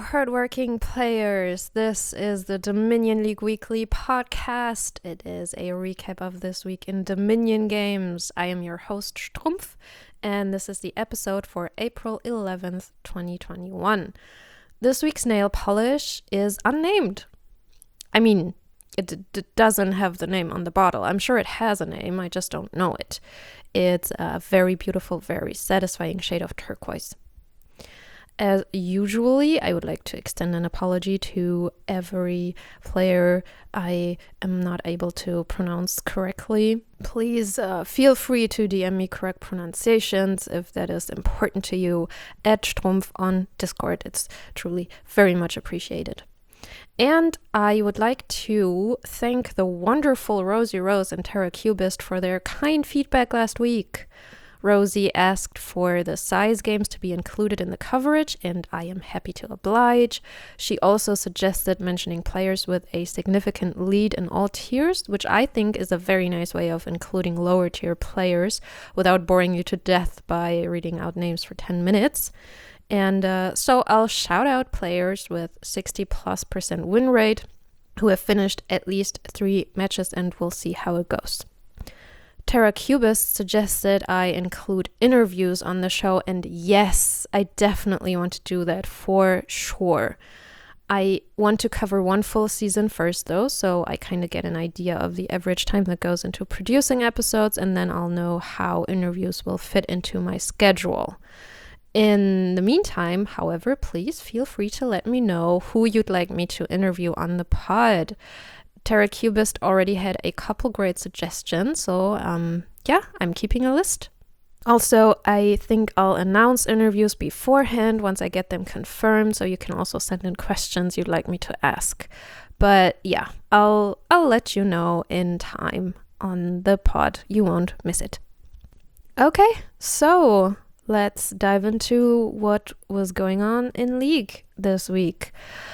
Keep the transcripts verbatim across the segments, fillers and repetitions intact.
hardworking players. This is the Dominion League Weekly podcast. It is a recap of this week in Dominion games. I am your host, Strumpf, and this is the episode for April eleventh, twenty twenty-one. This week's nail polish is unnamed. I mean, it, d- d- doesn't have the name on the bottle. I'm sure it has a name, I just don't know it. It's a very beautiful, very satisfying shade of turquoise. As usually, I would like to extend an apology to every player I am not able to pronounce correctly. Please uh, feel free to D M me correct pronunciations if that is important to you at Strumpf on Discord. It's truly very much appreciated. And I would like to thank the wonderful Rosie Rose and Tara Cubist for their kind feedback last week. Rosie asked for the size games to be included in the coverage, and I am happy to oblige. She also suggested mentioning players with a significant lead in all tiers, which I think is a very nice way of including lower tier players without boring you to death by reading out names for ten minutes. And uh, so I'll shout out players with sixty plus percent win rate who have finished at least three matches, and we'll see how it goes. Tara Cubist suggested I include interviews on the show, and yes, I definitely want to do that for sure. I want to cover one full season first though, so I kind of get an idea of the average time that goes into producing episodes, and then I'll know how interviews will fit into my schedule. In the meantime, however, please feel free to let me know who you'd like me to interview on the pod. Tara Cubist already had a couple great suggestions, so um, yeah, I'm keeping a list. Also, I think I'll announce interviews beforehand once I get them confirmed, so you can also send in questions you'd like me to ask. But yeah, I'll I'll let you know in time on the pod. You won't miss it. Okay, so let's dive into what was going on in League this week.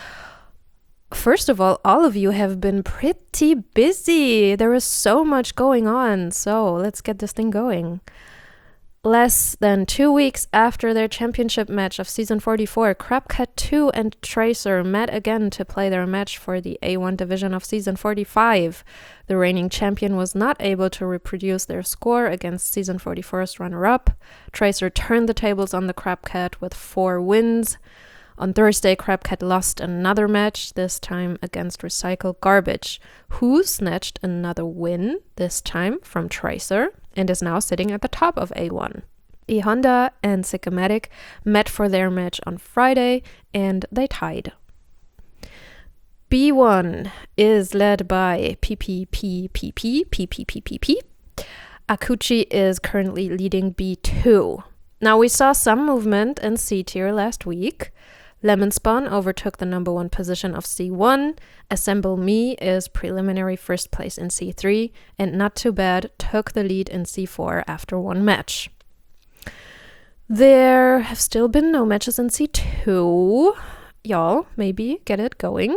First of all, all of you have been pretty busy. There is so much going on, so let's get this thing going. Less than two weeks after their championship match of season forty-four, Crabcat two and Tracer met again to play their match for the A one division of season forty-five. The reigning champion was not able to reproduce their score against season forty-four's runner-up. Tracer turned the tables on the Crabcat with four wins. On Thursday, Crabcat lost another match, this time against Recycle Garbage, who snatched another win, this time from Tracer, and is now sitting at the top of A one. E-Honda and Sycomatic met for their match on Friday, and they tied. B one is led by P P P P P, P P P P P. Akuchi is currently leading B two. Now, we saw some movement in C tier last week. Lemon Spawn overtook the number one position of C one, Assemble Me is preliminary first place in C three, and Not Too Bad took the lead in C four after one match. There have still been no matches in C two. Y'all, maybe get it going.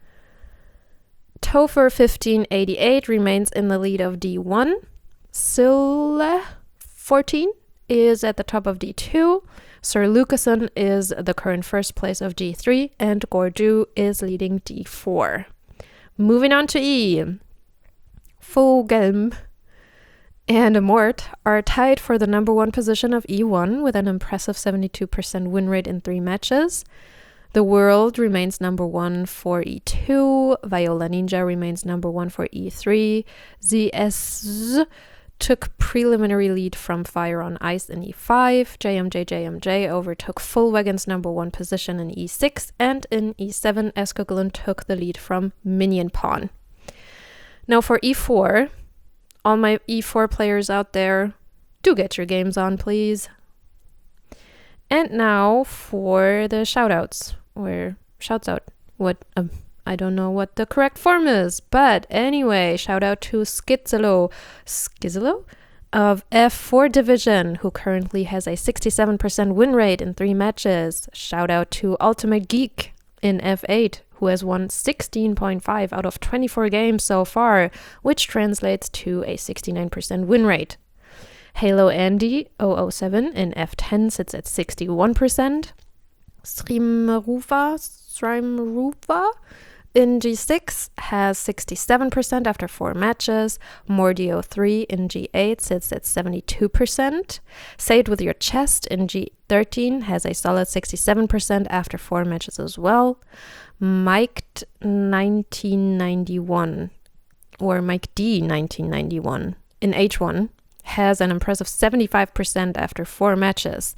Topher fifteen eighty-eight remains in the lead of D one. Sille fourteen is at the top of D two. Sir Lucasen is the current first place of D three, and Gordu is leading D four. Moving on to E. Fogelm and Mort are tied for the number one position of E one with an impressive seventy-two percent win rate in three matches. The World remains number one for E two. Viola Ninja remains number one for E three. Z S took preliminary lead from Fire on Ice in E five. J M J J M J overtook Fullwagon's number one position in E six, and in E seven, Escoglin took the lead from Minion Pawn. Now for E four, all my E four players out there, do get your games on, please. And now for the shoutouts, or shouts out, what, um, I don't know what the correct form is, but anyway, shout out to Skizelo, Skizelo of F four Division, who currently has a sixty-seven percent win rate in three matches. Shout out to Ultimate Geek in F eight, who has won sixteen point five out of twenty-four games so far, which translates to a sixty-nine percent win rate. Halo Andy zero zero seven in F ten sits at sixty-one percent. Srimrufa Srymruva in G six has sixty-seven percent after four matches. Mordio three in G eight sits at seventy-two percent. Say It With Your Chest in G thirteen has a solid sixty-seven percent after four matches as well. Mike nineteen ninety-one or Mike D nineteen ninety-one in H one has an impressive seventy-five percent after four matches.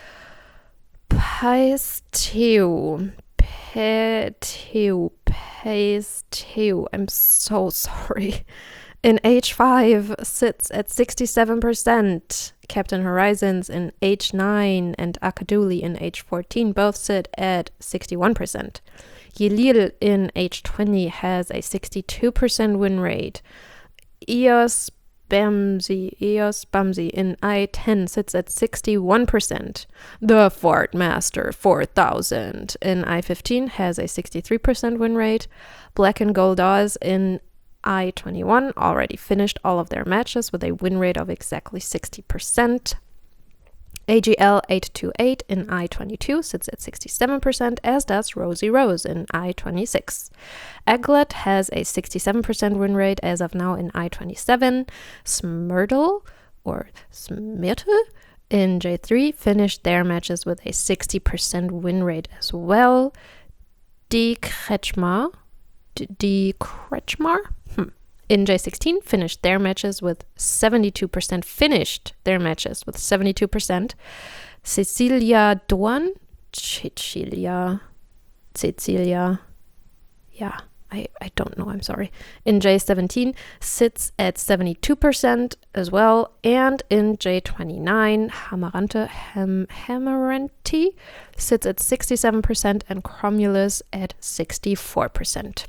Pace two. Peteu, Pace two. I'm so sorry. In H five sits at sixty-seven percent. Captain Horizons in H nine and Akaduli in H fourteen both sit at sixty-one percent. Yelil in H twenty has a sixty-two percent win rate. Eos Bamsi, Eos Bamsi in I ten sits at sixty-one percent. The Fort Master four thousand in I fifteen has a sixty-three percent win rate. Black and Gold Oz in I twenty-one already finished all of their matches with a win rate of exactly sixty percent. A G L eight twenty-eight in I twenty-two sits at sixty-seven percent, as does Rosie Rose in I twenty-six. Aglet has a sixty-seven percent win rate as of now in I twenty-seven. Smurtle, or Smirtle, in J three finished their matches with a sixty percent win rate as well. D. Kretschmar, D. Kretschmar? Hmm. In J sixteen finished their matches with seventy-two percent, finished their matches with seventy-two percent. Cecilia Duan, Cecilia, Cecilia, yeah, I, I don't know, I'm sorry. In J seventeen sits at seventy-two percent as well. And in J twenty-nine, Hamarante, Ham, Hamaranti sits at sixty-seven percent and Cromulus at sixty-four percent.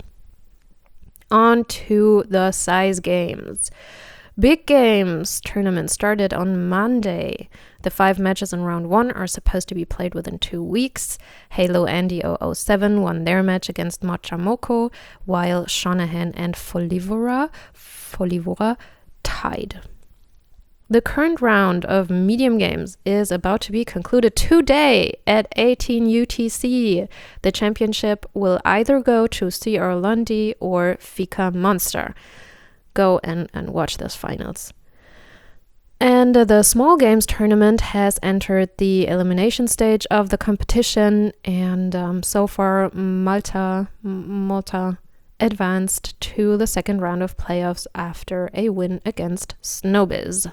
On to the size games. Big Games tournament started on Monday. The five matches in round one are supposed to be played within two weeks. Halo Andy double oh seven won their match against Machamoko, while Shanahan and Folivora, Folivora tied. The current round of medium games is about to be concluded today at eighteen U T C. The championship will either go to C R Lundy or Fika Monster. Go and, and watch those finals. And uh, the small games tournament has entered the elimination stage of the competition, and um, so far Malta, Malta advanced to the second round of playoffs after a win against Snowbiz.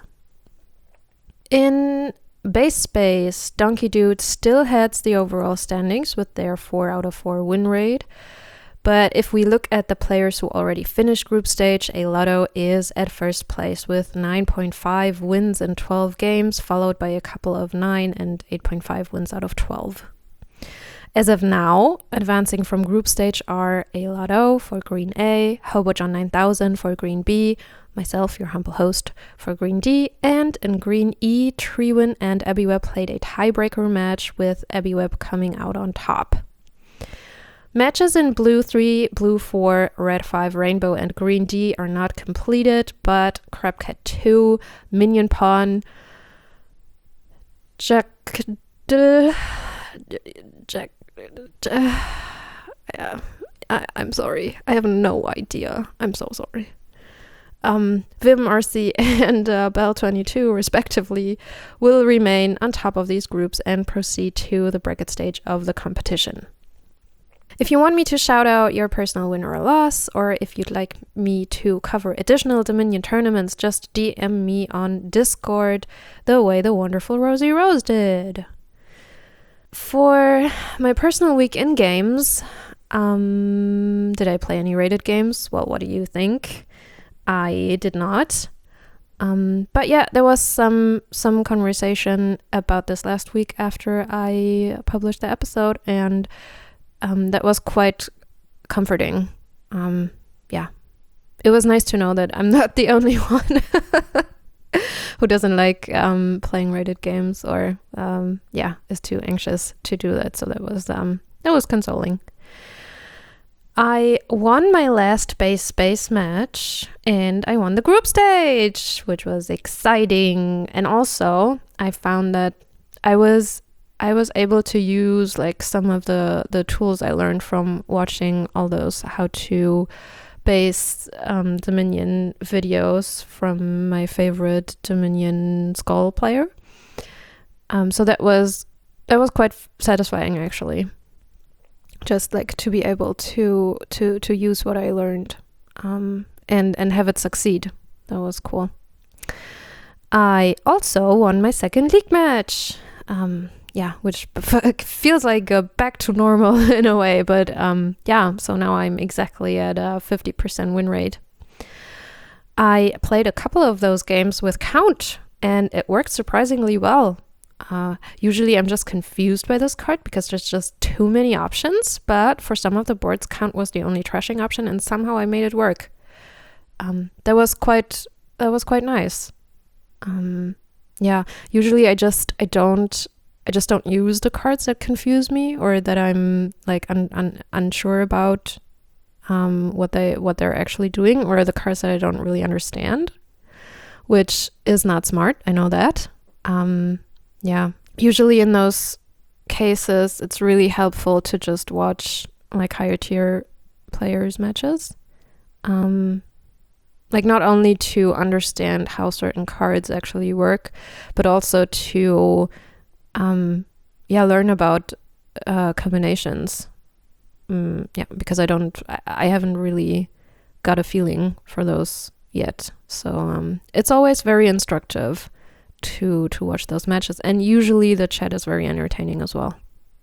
In base space, Donkey Dude still heads the overall standings with their four out of four win rate. But if we look at the players who already finished group stage, Alotto is at first place with nine point five wins in twelve games, followed by a couple of nine and eight point five wins out of twelve. As of now, advancing from group stage are Alotto for Green A, Hobojohn nine thousand for Green B, myself, your humble host, for Green D, and in Green E, Treewin and Abiweb played a tiebreaker match with Abiweb coming out on top. Matches in Blue three, Blue four, Red five, Rainbow, and Green D are not completed, but Crabcat two, Minion Pawn, Jack... Jack... Uh, I, I'm sorry. I have no idea. I'm so sorry. Um, Vim, R C, and uh, Bell twenty-two, respectively, will remain on top of these groups and proceed to the bracket stage of the competition. If you want me to shout out your personal win or loss, or if you'd like me to cover additional Dominion tournaments, just D M me on Discord the way the wonderful Rosie Rose did. For my personal week in games, um, did I play any rated games? Well, what do you think? I did not. Um, but yeah, there was some some conversation about this last week after I published the episode, and um, that was quite comforting. Um, yeah, it was nice to know that I'm not the only one who doesn't like um, playing rated games, or um, yeah, is too anxious to do that. So that was um, that was consoling. I won my last base space match, and I won the group stage, which was exciting. And also, I found that I was I was able to use like some of the, the tools I learned from watching all those how to base um, Dominion videos from my favorite Dominion Skull player. Um, so that was that was quite f- satisfying actually. Just like to be able to to to use what I learned um, and and have it succeed. That was cool. I also won my second league match. Um, yeah, which feels like a back to normal in a way, but um, yeah, so now I'm exactly at a fifty percent win rate. I played a couple of those games with Count, and it worked surprisingly well. Uh, usually I'm just confused by this card because there's just too many options, but for some of the boards, Count was the only trashing option, and somehow I made it work. Um, that was quite that was quite nice. Um, yeah, usually I just I don't I just don't use the cards that confuse me or that I'm like un- un- unsure about um, what they what they're actually doing, or the cards that I don't really understand, which is not smart. I know that. Um, yeah, usually in those cases, it's really helpful to just watch like higher tier players' matches. Um, like not only to understand how certain cards actually work, but also to Um, yeah, learn about uh, combinations. Mm, yeah, because I don't, I, I haven't really got a feeling for those yet. So um, it's always very instructive to to watch those matches, and usually the chat is very entertaining as well.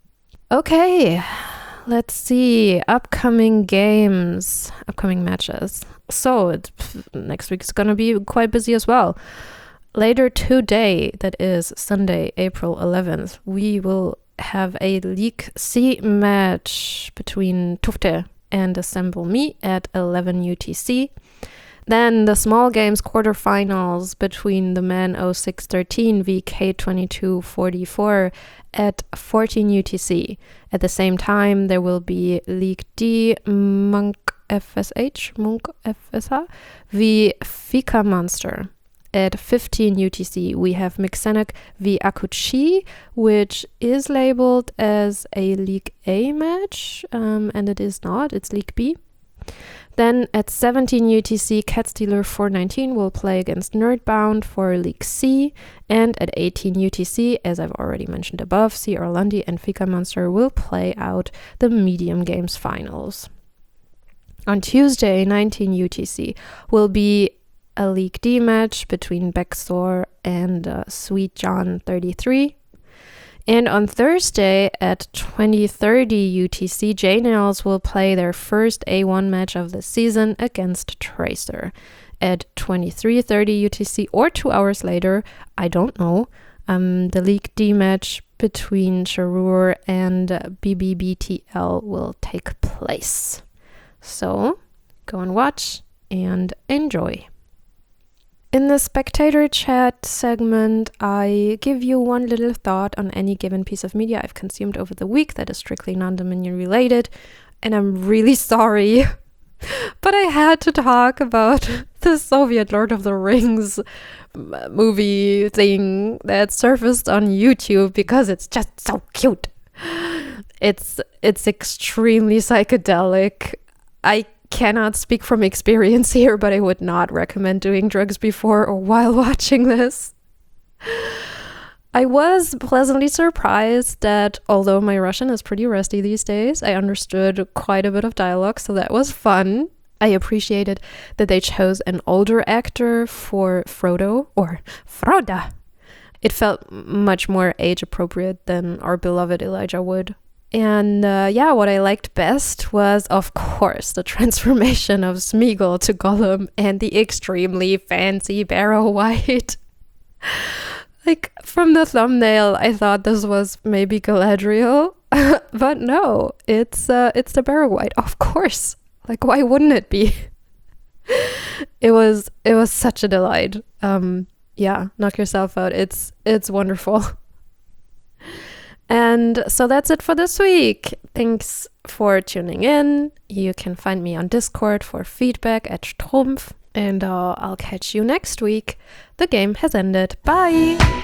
Okay, let's see upcoming games, upcoming matches. So it's, next week is gonna be quite busy as well. Later today, that is Sunday, April eleventh, we will have a League C match between Tufte and Assemble Me at eleven U T C. Then the small games quarterfinals between the men oh six thirteen v K twenty-two forty-four at fourteen U T C. At the same time, there will be League D Monk F S H, Monk F S H v Fika Monster. At fifteen U T C, we have Mixenic v Akuchi, which is labeled as a League A match, um, and it is not, it's League B. Then at seventeen U T C, Catstealer four nineteen will play against Nerdbound for League C, and at eighteen U T C, as I've already mentioned above, C. Orlandi and Fika Monster will play out the Medium Games finals. On Tuesday, nineteen U T C, will be a League D match between Backstore and uh, Sweet John thirty-three. And on Thursday at twenty thirty U T C, J-Nails will play their first A one match of the season against Tracer. At twenty-three thirty U T C or two hours later, I don't know, um, the League D match between Charur and uh, B B B T L will take place. So go and watch and enjoy. In the spectator chat segment, I give you one little thought on any given piece of media I've consumed over the week that is strictly non-Dominion related, and I'm really sorry, but I had to talk about the Soviet Lord of the Rings movie thing that surfaced on YouTube because it's just so cute. It's it's extremely psychedelic. I cannot speak from experience here, but I would not recommend doing drugs before or while watching this. I was pleasantly surprised that although my Russian is pretty rusty these days, I understood quite a bit of dialogue, so that was fun. I appreciated that they chose an older actor for Frodo, or Froda. It felt much more age appropriate than our beloved Elijah Wood. And uh, yeah, what I liked best was, of course, the transformation of Smeagol to Gollum and the extremely fancy Barrow White. Like, from the thumbnail, I thought this was maybe Galadriel, but no, it's uh, it's the Barrow White, of course. Like, why wouldn't it be? It was it was such a delight. Um, yeah, knock yourself out. It's it's wonderful. And so that's it for this week. Thanks for tuning in. You can find me on Discord for feedback at Strumpf. And uh, I'll catch you next week. The game has ended. Bye!